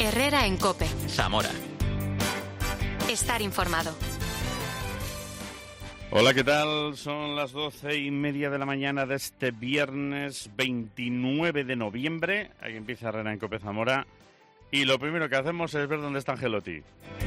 Herrera en COPE. Zamora. Estar informado. Hola, ¿qué tal? Son las 12:30 de la mañana de este viernes 29 de noviembre. Aquí empieza Herrera en COPE Zamora. Y lo primero que hacemos es ver dónde está Angelotti.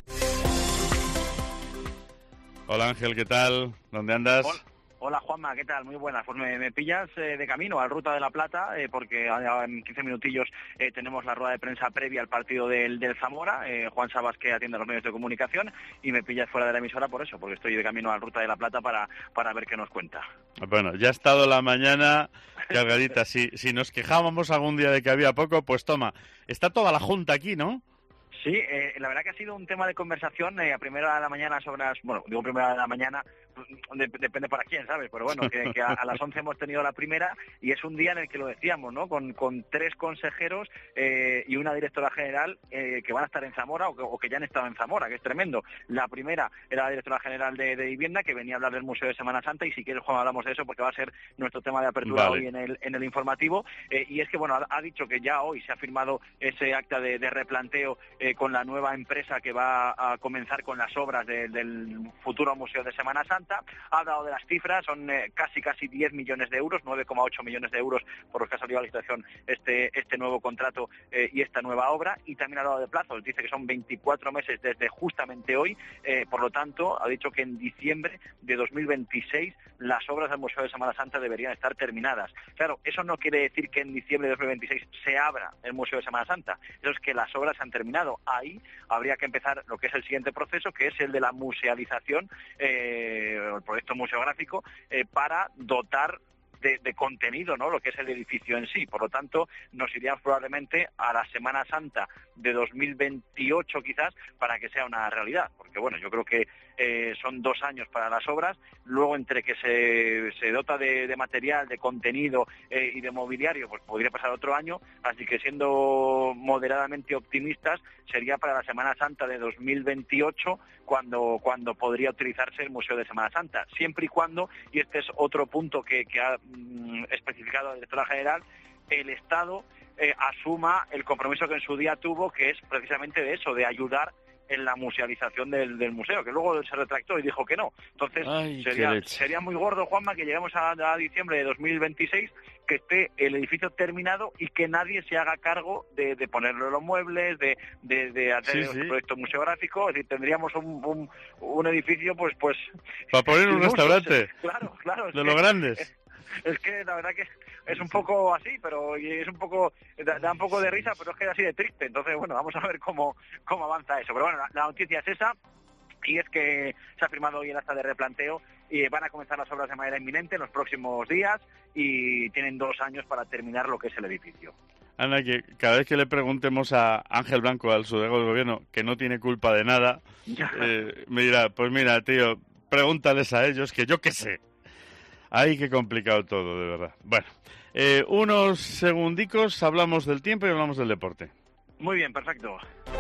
Hola Ángel, ¿qué tal? ¿Dónde andas? Hola Juanma, ¿qué tal? Muy buenas. Pues me pillas de camino al Ruta de la Plata, porque en 15 minutillos tenemos la rueda de prensa previa al partido del Zamora. Juan Sabas, que atiende a los medios de comunicación, y me pillas fuera de la emisora por eso, porque estoy de camino al Ruta de la Plata para ver qué nos cuenta. Bueno, ya ha estado la mañana cargadita. Si nos quejábamos algún día de que había poco, pues toma, está toda la junta aquí, ¿no? Sí, la verdad que ha sido un tema de conversación a primera hora de la mañana sobre las... Bueno, digo primera hora de la mañana, depende para quién, ¿sabes? Pero bueno, que a las 11 hemos tenido la primera y es un día en el que lo decíamos, ¿no? Con 3 consejeros y una directora general que van a estar en Zamora o que ya han estado en Zamora, que es tremendo. La primera era la directora general de Vivienda, que venía a hablar del Museo de Semana Santa, y si quieres, Juan, hablamos de eso porque va a ser nuestro tema de apertura hoy en el informativo. Y es que, bueno, ha dicho que ya hoy se ha firmado ese acta de replanteo con la nueva empresa que va a comenzar con las obras del futuro Museo de Semana Santa. Ha hablado de las cifras, son casi 10 millones de euros, 9,8 millones de euros por los que ha salido a la licitación este nuevo contrato y esta nueva obra, y también ha hablado de plazos, dice que son 24 meses desde justamente hoy, por lo tanto ha dicho que en diciembre de 2026 las obras del Museo de Semana Santa deberían estar terminadas. Claro, eso no quiere decir que en diciembre de 2026 se abra el Museo de Semana Santa, eso es que las obras han terminado. Ahí habría que empezar lo que es el siguiente proceso, que es el de la musealización, el proyecto museográfico, para dotar de contenido, ¿no?, lo que es el edificio en sí. Por lo tanto, nos iríamos probablemente a la Semana Santa de 2028 quizás para que sea una realidad, porque bueno, yo creo que son 2 años para las obras, luego entre que se dota de material, de contenido y de mobiliario, pues podría pasar otro año, así que siendo moderadamente optimistas, sería para la Semana Santa de 2028 cuando podría utilizarse el Museo de Semana Santa, siempre y cuando, y este es otro punto que ha especificado la directora general, el Estado asuma el compromiso que en su día tuvo, que es precisamente de eso, de ayudar en la musealización del museo, que luego se retractó y dijo que no. Entonces, sería muy gordo, Juanma, que lleguemos a diciembre de 2026, que esté el edificio terminado y que nadie se haga cargo de ponerle los muebles, de hacer el proyecto museográfico. Es decir, tendríamos un edificio, pues para poner un restaurante. Claro. De los grandes. Es que la verdad que es un poco así, pero es un poco, da un poco de risa, pero es que es así de triste. Entonces, bueno, vamos a ver cómo avanza eso. Pero bueno, la noticia es esa, y es que se ha firmado hoy el acta de replanteo y van a comenzar las obras de manera inminente en los próximos días y tienen 2 años para terminar lo que es el edificio. Ana, que cada vez que le preguntemos a Ángel Blanco, al subdelegado del gobierno, que no tiene culpa de nada, me dirá, pues mira, tío, pregúntales a ellos, que yo qué sé. Ay, qué complicado todo, de verdad. Bueno, unos segundicos, hablamos del tiempo y hablamos del deporte. Muy bien, perfecto.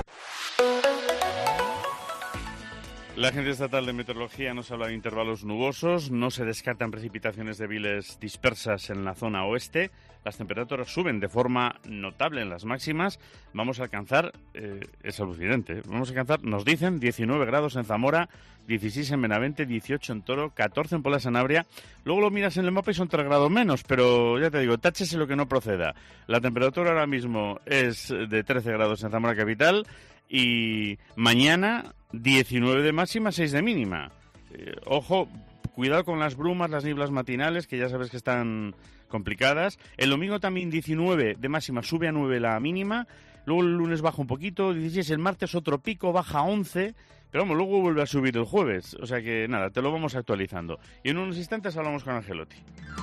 La Agencia Estatal de Meteorología nos habla de intervalos nubosos, no se descartan precipitaciones débiles dispersas en la zona oeste, las temperaturas suben de forma notable en las máximas, vamos a alcanzar, es alucinante, vamos a alcanzar, nos dicen, 19 grados en Zamora, 16 en Benavente, 18 en Toro, 14 en Puebla Sanabria, luego lo miras en el mapa y son 3 grados menos, pero ya te digo, táchese lo que no proceda. La temperatura ahora mismo es de 13 grados en Zamora capital y mañana 19 de máxima, 6 de mínima. Ojo, cuidado con las brumas, las nieblas matinales, que ya sabes que están complicadas. El domingo también 19 de máxima, sube a 9 la mínima. Luego el lunes baja un poquito, 16. El martes otro pico, baja a 11. Pero vamos, luego vuelve a subir el jueves. O sea que nada, te lo vamos actualizando. Y en unos instantes hablamos con Angelotti.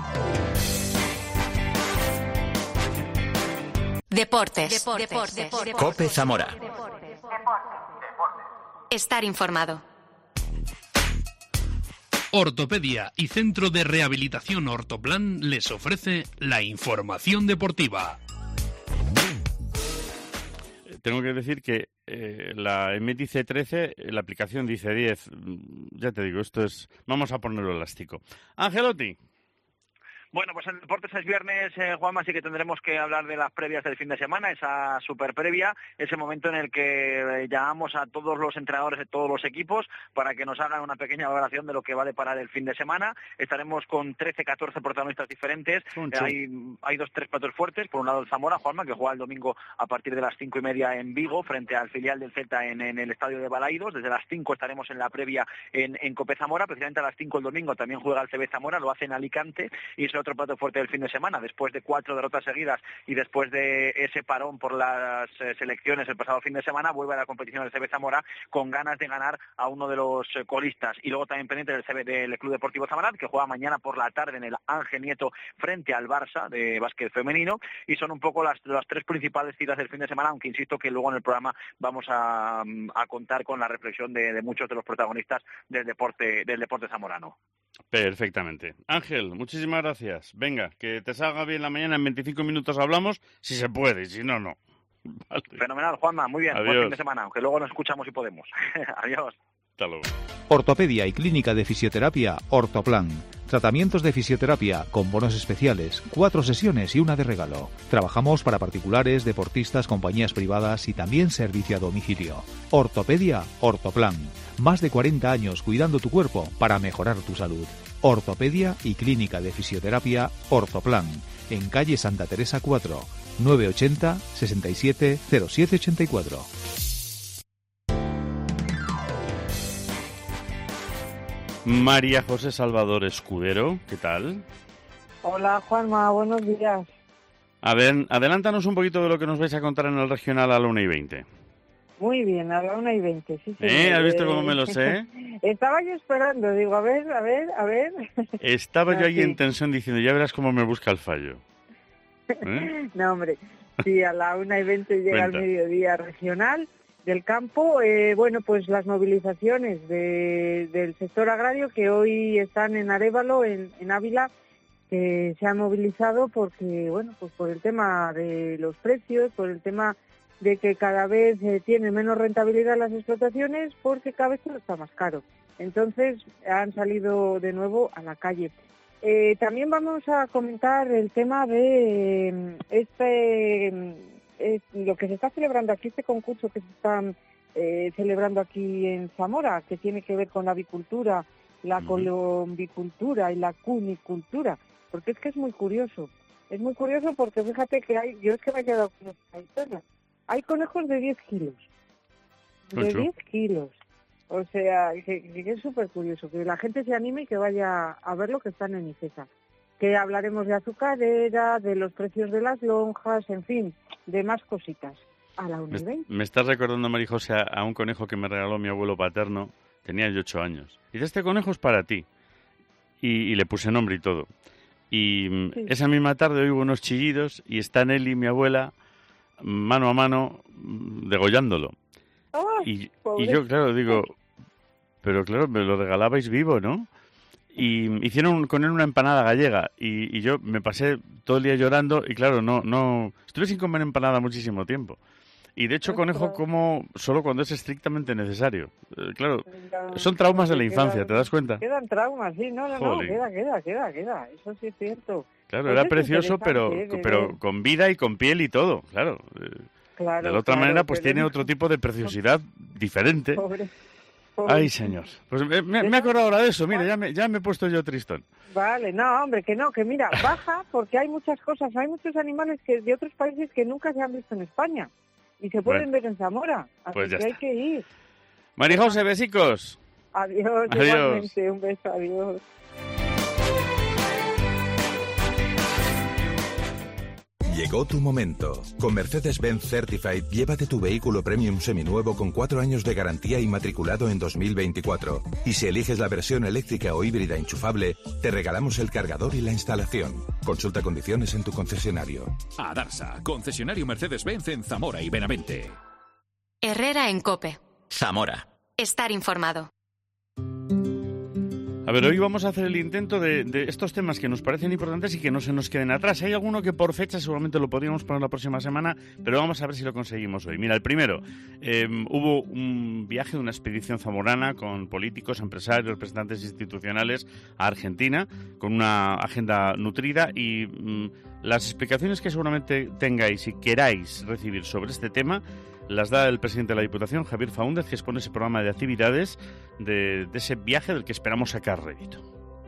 Deportes. COPE Zamora. Estar informado. Ortopedia y Centro de Rehabilitación Ortoplan les ofrece la información deportiva. Tengo que decir que la EMET dice 13, la aplicación dice 10. Ya te digo, esto es... Vamos a ponerlo elástico. Angelotti. Bueno, pues en Deportes es viernes, Juanma, así que tendremos que hablar de las previas del fin de semana, esa super previa, ese momento en el que llamamos a todos los entrenadores de todos los equipos para que nos hagan una pequeña valoración de lo que va a deparar el fin de semana. Estaremos con 13, 14 protagonistas diferentes. Hay 2-3 platos fuertes. Por un lado el Zamora, Juanma, que juega el domingo a partir de las 5:30 en Vigo, frente al filial del Celta en el estadio de Balaidos. Desde las 5 estaremos en la previa en Cope Zamora. Precisamente a las 5 el domingo también juega el CB Zamora, lo hace en Alicante, y es otro plato fuerte del fin de semana. Después de 4 derrotas seguidas y después de ese parón por las selecciones el pasado fin de semana, vuelve a la competición del CB Zamora con ganas de ganar a uno de los colistas. Y luego también pendiente del Club Deportivo Zamarat, que juega mañana por la tarde en el Ángel Nieto frente al Barça de básquet femenino, y son un poco las 3 principales citas del fin de semana, aunque insisto que luego en el programa vamos a contar con la reflexión de muchos de los protagonistas del deporte zamorano. Perfectamente. Ángel, muchísimas gracias. Venga, que te salga bien la mañana, en 25 minutos hablamos, si se puede, y si no, no. Vale. Fenomenal, Juanma, muy bien. Adiós. Buen fin de semana, aunque luego nos escuchamos si podemos. Adiós. Hasta luego. Ortopedia y Clínica de Fisioterapia Ortoplan. Tratamientos de fisioterapia con bonos especiales, 4 sesiones y una de regalo. Trabajamos para particulares, deportistas, compañías privadas y también servicio a domicilio. Ortopedia Ortoplan. Más de 40 años cuidando tu cuerpo para mejorar tu salud. Ortopedia y Clínica de Fisioterapia Ortoplan. En calle Santa Teresa 4, 980 67 0784. María José Salvador Escudero, ¿qué tal? Hola Juanma, buenos días. A ver, adelántanos un poquito de lo que nos vais a contar en el regional a la 1:20. Muy bien, a la 1:20, sí. ¿Has visto cómo me lo sé? Estaba yo esperando, digo, a ver. Estaba yo ahí en tensión diciendo, ya verás cómo me busca el fallo. No, hombre, sí, a la 1:20 llega el mediodía regional del campo. Bueno, pues las movilizaciones del sector agrario que hoy están en Arévalo, en Ávila, que se han movilizado porque, bueno, pues por el tema de los precios, por el tema de que cada vez tienen menos rentabilidad las explotaciones, porque cada vez todo está más caro. Entonces han salido de nuevo a la calle. También vamos a comentar el tema de lo que se está celebrando aquí, este concurso que se está celebrando aquí en Zamora, que tiene que ver con la avicultura, la colombicultura y la cunicultura, porque es que es muy curioso. Es muy curioso porque fíjate que yo es que me he quedado con esta historia. Hay conejos de 10 kilos. De 10 kilos. O sea, que es súper curioso, que la gente se anime y que vaya a ver lo que están en ICESA. Que hablaremos de azucarera, de los precios de las lonjas, en fin, de más cositas. A la 1:20. Me estás recordando, María José, a un conejo que me regaló mi abuelo paterno. Tenía yo 8 años. Y dice, este conejo es para ti. Y le puse nombre y todo. Y esa misma tarde oigo unos chillidos y están él y mi abuela mano a mano degollándolo. Y yo, claro, digo, pero claro, me lo regalabais vivo, ¿no? Y hicieron con él una empanada gallega y yo me pasé todo el día llorando y claro, no estuve sin comer empanada muchísimo tiempo. Y de hecho conejo como solo cuando es estrictamente necesario. Claro, son traumas de la infancia, ¿te das cuenta? Quedan traumas, sí, no, queda, eso sí es cierto. Claro, pues era precioso, pero con vida y con piel y todo, claro. Claro, de la otra manera, pues tiene otro tipo de preciosidad diferente. Pobre. Ay, señor. Pues me he acordado ahora de eso, mira, ya me he puesto yo tristón. Vale, no, hombre, que mira, baja porque hay muchas cosas, hay muchos animales de otros países que nunca se han visto en España y se pueden ver en Zamora, así pues que hay que ir. María José, besicos. Adiós, igualmente, un beso, adiós. Llegó tu momento. Con Mercedes-Benz Certified, llévate tu vehículo premium seminuevo con 4 años de garantía inmatriculado en 2024. Y si eliges la versión eléctrica o híbrida enchufable, te regalamos el cargador y la instalación. Consulta condiciones en tu concesionario. Adarsa, concesionario Mercedes-Benz en Zamora y Benavente. Herrera en COPE. Zamora. Estar informado. A ver, hoy vamos a hacer el intento de estos temas que nos parecen importantes y que no se nos queden atrás. Hay alguno que por fecha seguramente lo podríamos poner la próxima semana, pero vamos a ver si lo conseguimos hoy. Mira, el primero, hubo un viaje de una expedición zamorana con políticos, empresarios, representantes institucionales a Argentina, con una agenda nutrida y las explicaciones que seguramente tengáis y queráis recibir sobre este tema las da el presidente de la Diputación, Javier Faúndez, que expone ese programa de actividades de ese viaje del que esperamos sacar rédito.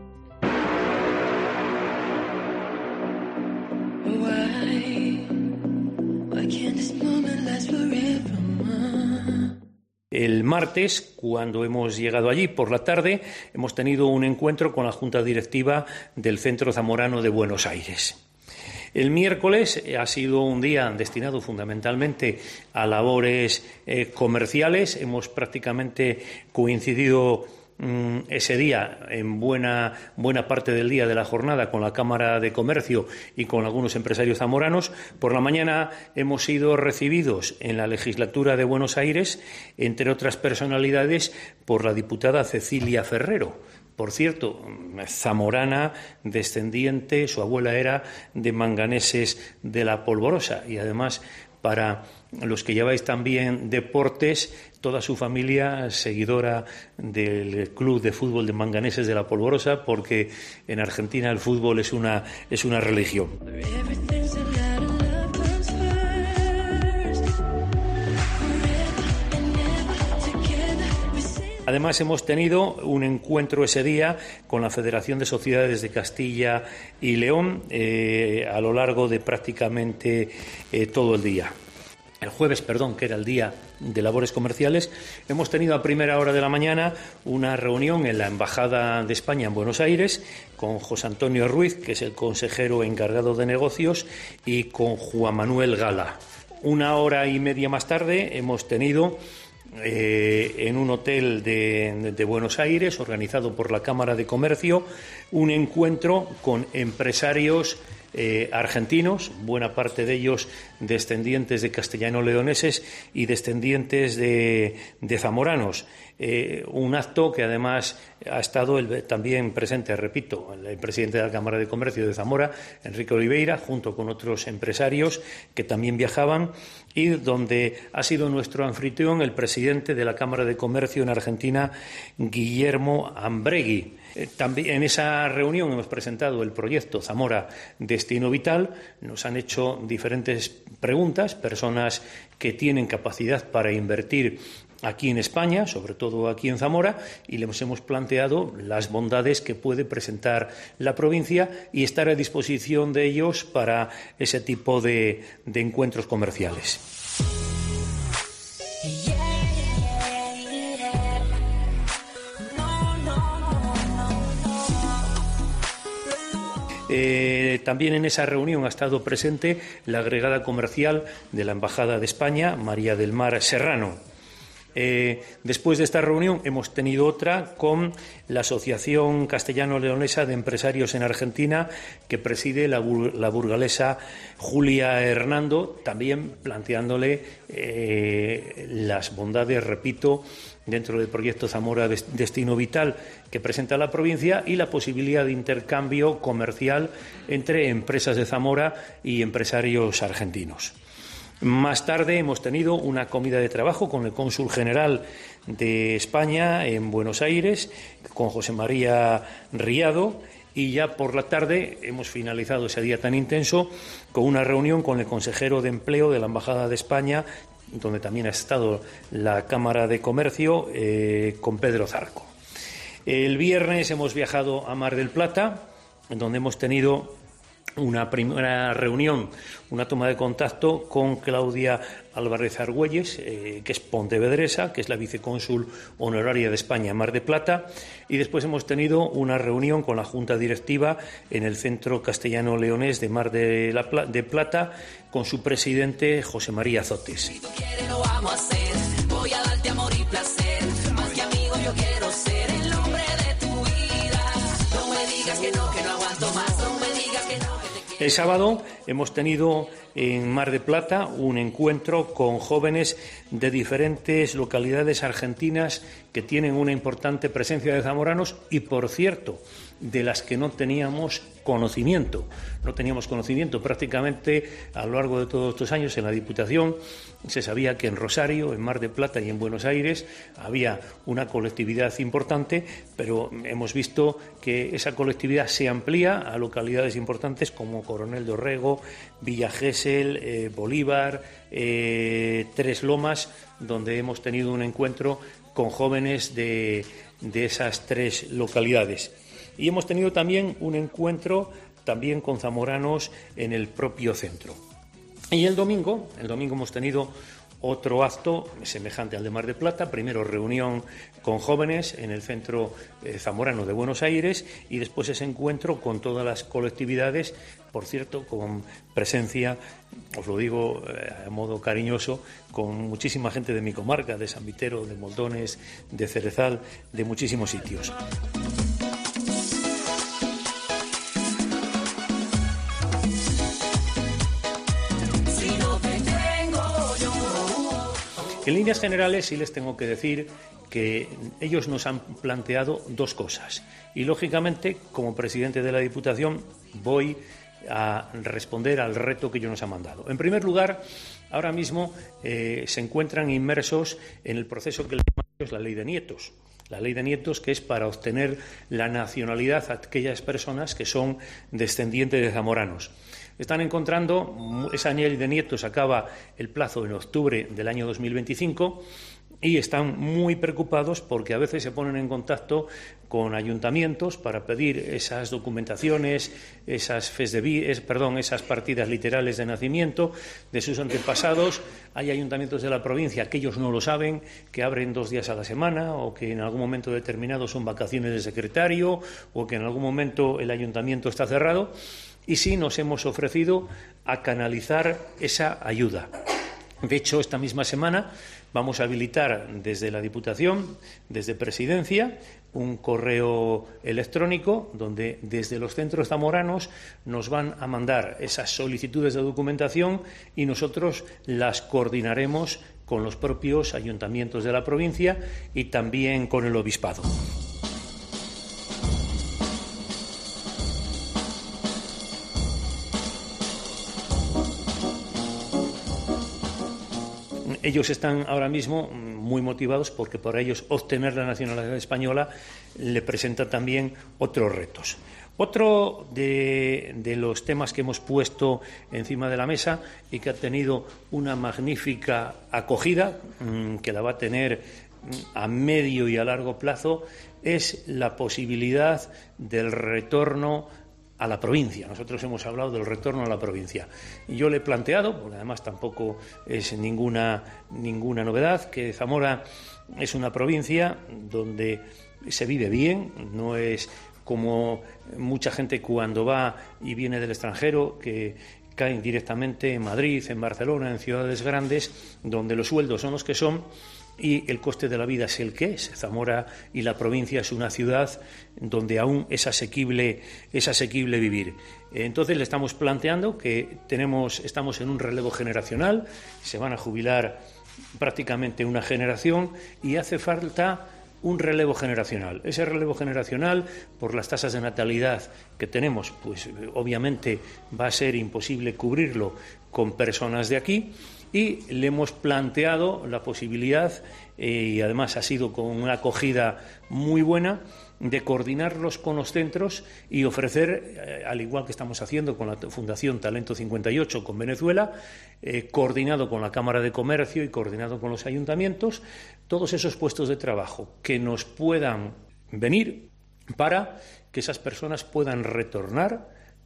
El martes, cuando hemos llegado allí por la tarde, hemos tenido un encuentro con la Junta Directiva del Centro Zamorano de Buenos Aires. El miércoles ha sido un día destinado fundamentalmente a labores comerciales. Hemos prácticamente coincidido ese día en buena parte del día de la jornada con la Cámara de Comercio y con algunos empresarios zamoranos. Por la mañana hemos sido recibidos en la legislatura de Buenos Aires, entre otras personalidades, por la diputada Cecilia Ferrero. Por cierto, zamorana, descendiente, su abuela era de Manganeses de la Polvorosa y además, para los que lleváis también deportes, toda su familia seguidora del club de fútbol de Manganeses de la Polvorosa, porque en Argentina el fútbol es una religión. Además, hemos tenido un encuentro ese día con la Federación de Sociedades de Castilla y León a lo largo de prácticamente todo el día. El jueves, que era el día de labores comerciales, hemos tenido a primera hora de la mañana una reunión en la Embajada de España en Buenos Aires con José Antonio Ruiz, que es el consejero encargado de negocios, y con Juan Manuel Gala. Una hora y media más tarde hemos tenido en un hotel de Buenos Aires, organizado por la Cámara de Comercio, un encuentro con empresarios argentinos, buena parte de ellos descendientes de castellano-leoneses y descendientes de zamoranos. Un acto que además ha estado también presente, repito, el presidente de la Cámara de Comercio de Zamora, Enrique Oliveira, junto con otros empresarios que también viajaban, y donde ha sido nuestro anfitrión el presidente de la Cámara de Comercio en Argentina, Guillermo Ambregui. También en esa reunión hemos presentado el proyecto Zamora Destino Vital. Nos han hecho diferentes preguntas, personas que tienen capacidad para invertir aquí en España, sobre todo aquí en Zamora, y les hemos planteado las bondades que puede presentar la provincia y estar a disposición de ellos para ese tipo de encuentros comerciales. También en esa reunión ha estado presente la agregada comercial de la Embajada de España, María del Mar Serrano. Después de esta reunión hemos tenido otra con la Asociación Castellano-Leonesa de Empresarios en Argentina, que preside la burgalesa Julia Hernando, también planteándole las bondades, repito, dentro del proyecto Zamora Destino Vital que presenta la provincia y la posibilidad de intercambio comercial entre empresas de Zamora y empresarios argentinos. Más tarde hemos tenido una comida de trabajo con el cónsul general de España en Buenos Aires, con José María Riado, y ya por la tarde hemos finalizado ese día tan intenso con una reunión con el consejero de Empleo de la Embajada de España, donde también ha estado la Cámara de Comercio, con Pedro Zarco. El viernes hemos viajado a Mar del Plata, donde hemos tenido una primera reunión, una toma de contacto con Claudia Álvarez Argüelles, que es pontevedresa, que es la vicecónsul honoraria de España en Mar del Plata, y después hemos tenido una reunión con la Junta Directiva en el Centro Castellano-Leonés de Mar de Plata, con su presidente José María Zotes. Si tú quieres, lo vamos a hacer. Voy a darte amor y placer. Más que amigo, yo quiero ser el hombre de tu vida. No me digas que no aguanto más. No me digas que no. El sábado hemos tenido en Mar de Plata un encuentro con jóvenes de diferentes localidades argentinas que tienen una importante presencia de zamoranos y, por cierto, de las que no teníamos conocimiento. No teníamos conocimiento prácticamente a lo largo de todos estos años. En la Diputación se sabía que en Rosario, en Mar de Plata y en Buenos Aires había una colectividad importante, pero hemos visto que esa colectividad se amplía a localidades importantes como Coronel Dorrego, Villa Gesell, Bolívar, Tres Lomas, donde hemos tenido un encuentro con jóvenes de esas tres localidades. Y hemos tenido también un encuentro también con zamoranos en el propio centro. Y el domingo hemos tenido otro acto semejante al de Mar de Plata. Primero reunión con jóvenes en el Centro Zamorano de Buenos Aires y después ese encuentro con todas las colectividades, por cierto, con presencia, os lo digo a modo cariñoso, con muchísima gente de mi comarca, de San Vitero, de Moldones, de Cerezal, de muchísimos sitios. En líneas generales sí les tengo que decir que ellos nos han planteado dos cosas y, lógicamente, como presidente de la Diputación voy a responder al reto que ellos nos han mandado. En primer lugar, ahora mismo se encuentran inmersos en el proceso que le llamamos la Ley de Nietos. La Ley de Nietos, que es para obtener la nacionalidad a aquellas personas que son descendientes de zamoranos. Están encontrando, esa Ley de Nietos acaba el plazo en octubre del año 2025 y están muy preocupados porque a veces se ponen en contacto con ayuntamientos para pedir esas documentaciones, esas partidas literales de nacimiento de sus antepasados. Hay ayuntamientos de la provincia que ellos no lo saben, que abren 2 días a la semana o que en algún momento determinado son vacaciones de secretario o que en algún momento el ayuntamiento está cerrado. Y sí nos hemos ofrecido a canalizar esa ayuda. De hecho, esta misma semana vamos a habilitar desde la Diputación, desde Presidencia, un correo electrónico donde desde los centros zamoranos nos van a mandar esas solicitudes de documentación y nosotros las coordinaremos con los propios ayuntamientos de la provincia y también con el obispado. Ellos están ahora mismo muy motivados porque para ellos obtener la nacionalidad española le presenta también otros retos. Otro de los temas que hemos puesto encima de la mesa y que ha tenido una magnífica acogida, que la va a tener a medio y a largo plazo, es la posibilidad del retorno a la provincia. Nosotros hemos hablado del retorno a la provincia. Y yo le he planteado, porque además tampoco es ninguna novedad, que Zamora es una provincia donde se vive bien, no es como mucha gente cuando va y viene del extranjero, que caen directamente en Madrid, en Barcelona, en ciudades grandes, donde los sueldos son los que son y el coste de la vida es el que es. Zamora y la provincia es una ciudad donde aún es asequible vivir. Entonces le estamos planteando que estamos en un relevo generacional, se van a jubilar prácticamente una generación y hace falta un relevo generacional. Ese relevo generacional, por las tasas de natalidad que tenemos, pues obviamente va a ser imposible cubrirlo con personas de aquí. Y le hemos planteado la posibilidad, y además ha sido con una acogida muy buena, de coordinarlos con los centros y ofrecer, al igual que estamos haciendo con la Fundación Talento 58 con Venezuela, coordinado con la Cámara de Comercio y coordinado con los ayuntamientos, todos esos puestos de trabajo que nos puedan venir para que esas personas puedan retornar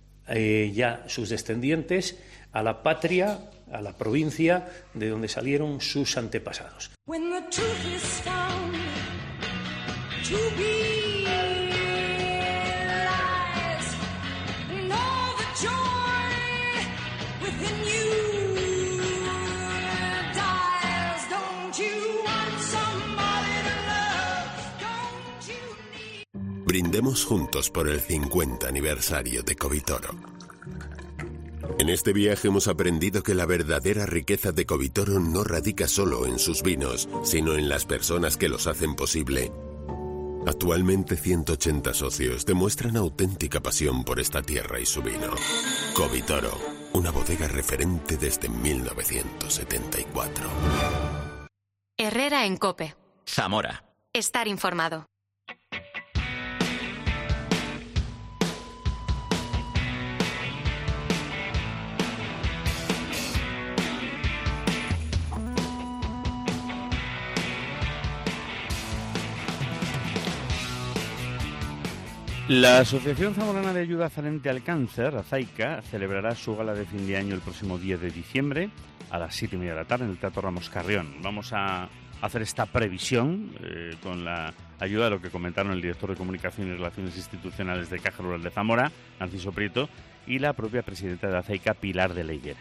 ya sus descendientes a la patria, a la provincia de donde salieron sus antepasados. Brindemos juntos por el 50 aniversario de Covitoro. En este viaje hemos aprendido que la verdadera riqueza de Covitoro no radica solo en sus vinos, sino en las personas que los hacen posible. Actualmente 180 socios demuestran auténtica pasión por esta tierra y su vino. Covitoro, una bodega referente desde 1974. Herrera en COPE. Zamora. Estar informado. La Asociación Zamorana de Ayuda Frente al Cáncer, AZAICA, celebrará su gala de fin de año el próximo 10 de diciembre a las 7:30 de la tarde en el Teatro Ramos Carrión. Vamos a hacer esta previsión con la ayuda de lo que comentaron el director de Comunicación y Relaciones Institucionales de Caja Rural de Zamora, Narciso Prieto, y la propia presidenta de AZAICA, Pilar de la Higuera.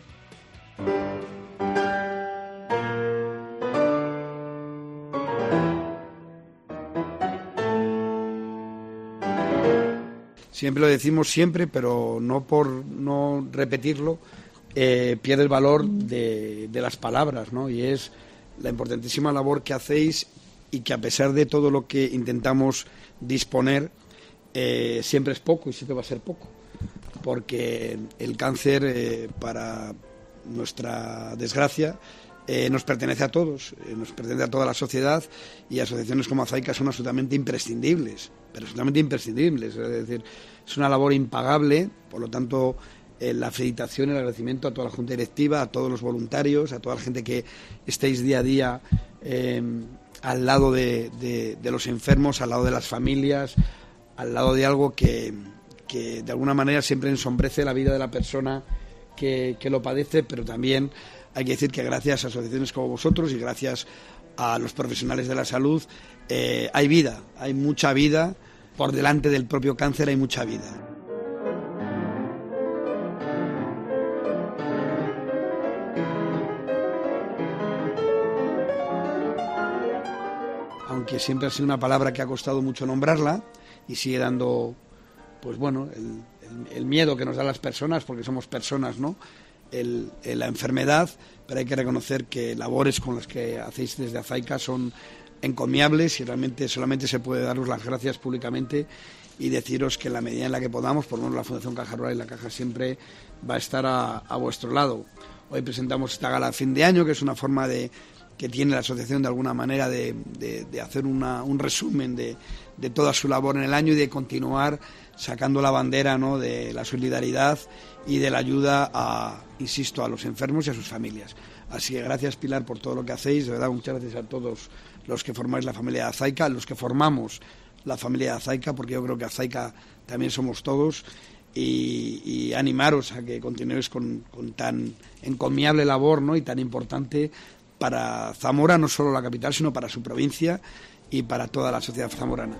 Siempre lo decimos siempre, pero no por no repetirlo, pierde el valor de las palabras, ¿no? Y es la importantísima labor que hacéis y que a pesar de todo lo que intentamos disponer, siempre es poco y siempre va a ser poco. Porque el cáncer, para nuestra desgracia, nos pertenece a todos, nos pertenece a toda la sociedad, y asociaciones como AZAICA son absolutamente imprescindibles, pero absolutamente imprescindibles. Es decir, es una labor impagable, por lo tanto, la felicitación y el agradecimiento a toda la Junta Directiva, a todos los voluntarios, a toda la gente que estáis día a día al lado de los enfermos, al lado de las familias, al lado de algo que de alguna manera siempre ensombrece la vida de la persona que lo padece, pero también hay que decir que gracias a asociaciones como vosotros y gracias a los profesionales de la salud hay vida, hay mucha vida. Por delante del propio cáncer hay mucha vida. Aunque siempre ha sido una palabra que ha costado mucho nombrarla y sigue dando, pues bueno, el miedo que nos da a las personas, porque somos personas, ¿no? La enfermedad, pero hay que reconocer que labores con las que hacéis desde AZAICA son encomiables y realmente solamente se puede daros las gracias públicamente y deciros que en la medida en la que podamos, por lo menos la Fundación Caja Rural y la Caja siempre va a estar a vuestro lado. Hoy presentamos esta gala a fin de año, que es una forma que tiene la asociación de alguna manera de hacer un resumen de toda su labor en el año y de continuar sacando la bandera, ¿no?, de la solidaridad y de la ayuda insisto, a los enfermos y a sus familias. Así que gracias, Pilar, por todo lo que hacéis. De verdad, muchas gracias a todos los que formáis la familia de AZAICA, los que formamos la familia de AZAICA, porque yo creo que AZAICA también somos todos, y animaros a que continuéis con tan encomiable labor, ¿no?, y tan importante para Zamora, no solo la capital, sino para su provincia y para toda la sociedad zamorana.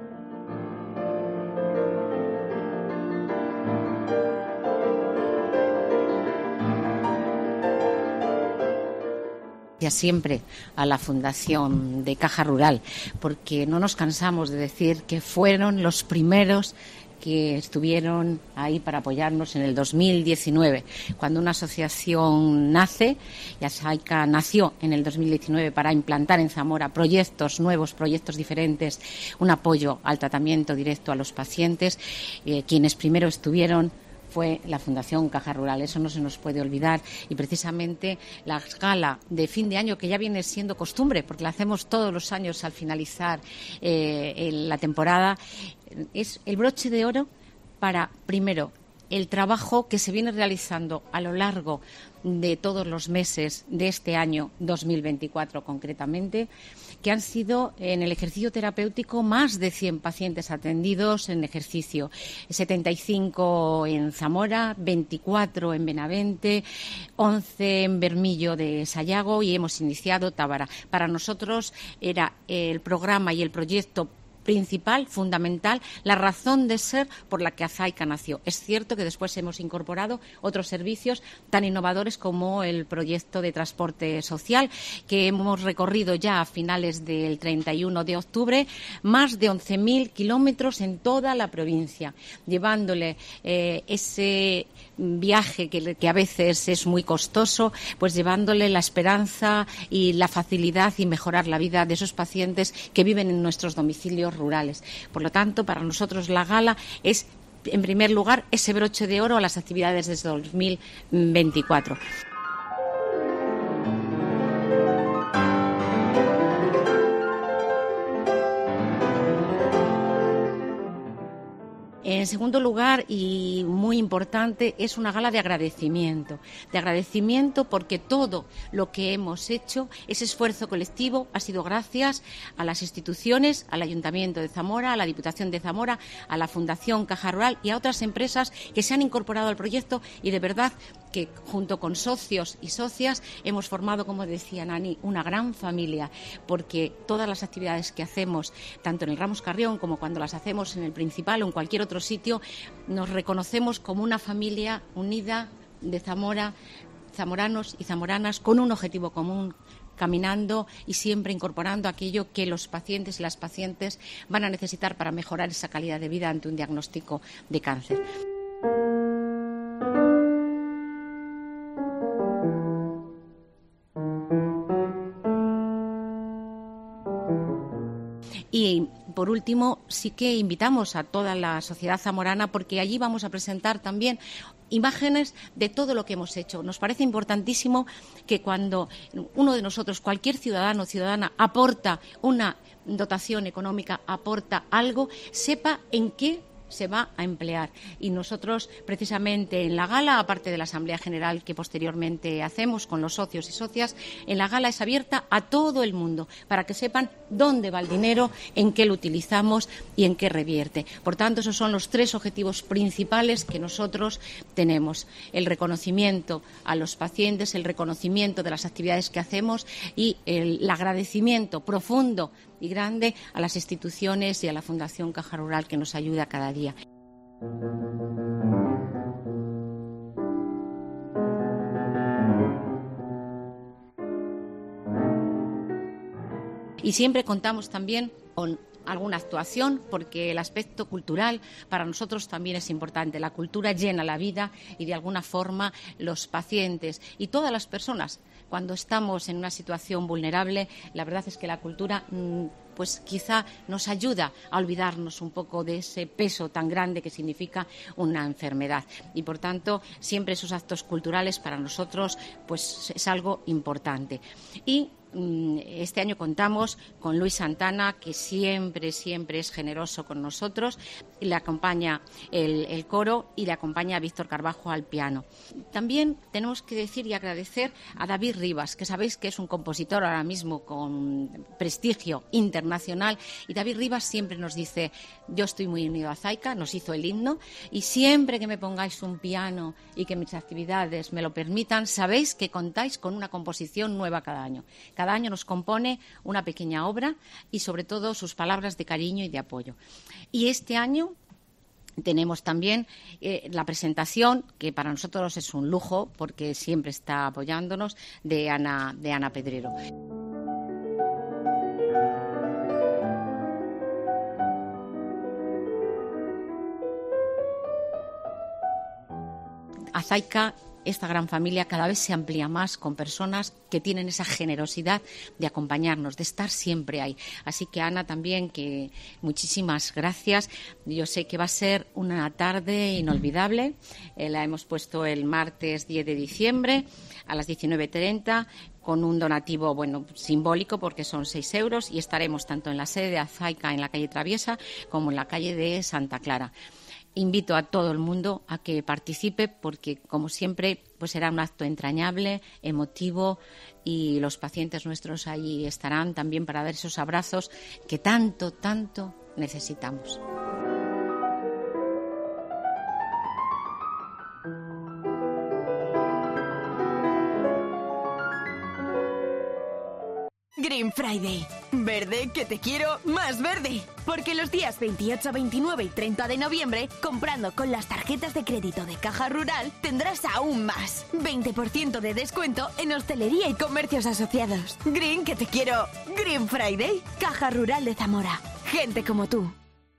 Siempre a la Fundación de Caja Rural, porque no nos cansamos de decir que fueron los primeros que estuvieron ahí para apoyarnos en el 2019, cuando una asociación nace, y AZAICA nació en el 2019 para implantar en Zamora proyectos nuevos, proyectos diferentes, un apoyo al tratamiento directo a los pacientes. Quienes primero estuvieron fue la Fundación Caja Rural, eso no se nos puede olvidar, y precisamente la gala de fin de año, que ya viene siendo costumbre, porque la hacemos todos los años al finalizar la temporada, es el broche de oro para, primero, el trabajo que se viene realizando a lo largo de todos los meses de este año 2024 concretamente, que han sido en el ejercicio terapéutico más de 100 pacientes atendidos en ejercicio, 75 en Zamora, 24 en Benavente, 11 en Bermillo de Sayago y hemos iniciado Tábara. Para nosotros era el programa y el proyecto principal, fundamental, la razón de ser por la que Azaica nació. Es cierto que después hemos incorporado otros servicios tan innovadores como el proyecto de transporte social, que hemos recorrido ya a finales del 31 de octubre, más de 11.000 kilómetros en toda la provincia, llevándole ese viaje que a veces es muy costoso, pues llevándole la esperanza y la facilidad y mejorar la vida de esos pacientes que viven en nuestros domicilios rurales. Por lo tanto, para nosotros la gala es, en primer lugar, ese broche de oro a las actividades desde 2024. En segundo lugar, y muy importante, es una gala de agradecimiento porque todo lo que hemos hecho, ese esfuerzo colectivo, ha sido gracias a las instituciones, al Ayuntamiento de Zamora, a la Diputación de Zamora, a la Fundación Caja Rural y a otras empresas que se han incorporado al proyecto, y de verdad que junto con socios y socias hemos formado, como decía Nani, una gran familia, porque todas las actividades que hacemos, tanto en el Ramos Carrión como cuando las hacemos en el Principal o en cualquier otro sitio, nos reconocemos como una familia unida de Zamora, zamoranos y zamoranas, con un objetivo común, caminando y siempre incorporando aquello que los pacientes y las pacientes van a necesitar para mejorar esa calidad de vida ante un diagnóstico de cáncer. Y, por último, sí que invitamos a toda la sociedad zamorana, porque allí vamos a presentar también imágenes de todo lo que hemos hecho. Nos parece importantísimo que cuando uno de nosotros, cualquier ciudadano o ciudadana, aporta una dotación económica, aporta algo, sepa en qué se va a emplear. Y nosotros, precisamente en la gala, aparte de la Asamblea General que posteriormente hacemos con los socios y socias, en la gala es abierta a todo el mundo para que sepan dónde va el dinero, en qué lo utilizamos y en qué revierte. Por tanto, esos son los tres objetivos principales que nosotros tenemos: el reconocimiento a los pacientes, el reconocimiento de las actividades que hacemos y el agradecimiento profundo y grande a las instituciones y a la Fundación Caja Rural, que nos ayuda cada día. Y siempre contamos también con alguna actuación, porque el aspecto cultural para nosotros también es importante. La cultura llena la vida y, de alguna forma, los pacientes y todas las personas, cuando estamos en una situación vulnerable, la verdad es que la cultura pues quizá nos ayuda a olvidarnos un poco de ese peso tan grande que significa una enfermedad. Y, por tanto, siempre esos actos culturales para nosotros pues es algo importante. Y este año contamos con Luis Santana, que siempre es generoso con nosotros, y le acompaña el coro y le acompaña Víctor Carbajo al piano. También tenemos que decir y agradecer a David Rivas, que sabéis que es un compositor ahora mismo con prestigio internacional, y David Rivas siempre nos dice: yo estoy muy unido a Azaica, nos hizo el himno, y siempre que me pongáis un piano y que mis actividades me lo permitan, sabéis que contáis con una composición nueva cada año. Cada año nos compone una pequeña obra y, sobre todo, sus palabras de cariño y de apoyo. Y este año tenemos también la presentación, que para nosotros es un lujo porque siempre está apoyándonos, de Ana Pedrero. Azaica, esta gran familia, cada vez se amplía más con personas que tienen esa generosidad de acompañarnos, de estar siempre ahí. Así que, Ana, también, que muchísimas gracias. Yo sé que va a ser una tarde inolvidable. La hemos puesto el martes 10 de diciembre a las 19:30 con un donativo, simbólico, porque son 6 euros, y estaremos tanto en la sede de Azaica en la calle Traviesa como en la calle de Santa Clara. Invito a todo el mundo a que participe, porque, como siempre, pues será un acto entrañable, emotivo, y los pacientes nuestros allí estarán también para dar esos abrazos que tanto necesitamos. Green Friday. Verde que te quiero más verde. Porque los días 28, 29 y 30 de noviembre, comprando con las tarjetas de crédito de Caja Rural, tendrás aún más. 20% de descuento en hostelería y comercios asociados. Green que te quiero. Green Friday. Caja Rural de Zamora. Gente como tú.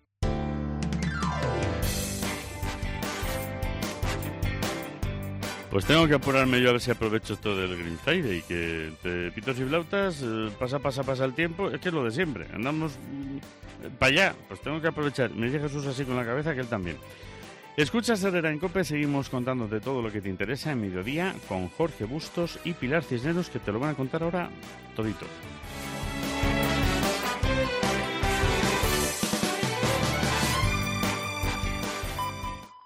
Pues tengo que apurarme yo a ver si aprovecho esto del Green Friday, que entre pitos y flautas pasa el tiempo, es que es lo de siempre, andamos para allá, pues tengo que aprovechar. Me dice Jesús así con la cabeza que él también. Escuchas Herrera en COPE, seguimos contándote todo lo que te interesa en Mediodía con Jorge Bustos y Pilar Cisneros, que te lo van a contar ahora todito.